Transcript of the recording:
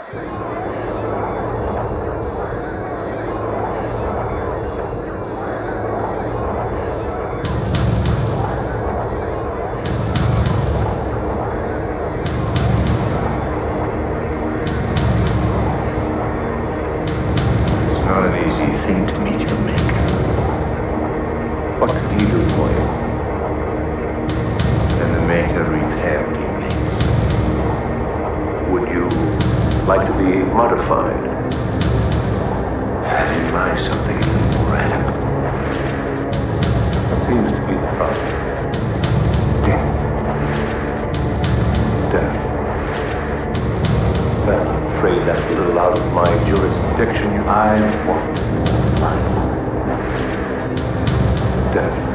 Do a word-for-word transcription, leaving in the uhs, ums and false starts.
Not an easy thing to meet your maker. What could he do for you? And the maker repair what he makes. Would you like to be modified? Have in mind something even more radical. What seems to be the problem? Death. Death. Well, I'm afraid that's a little out of my jurisdiction. I want life. Death.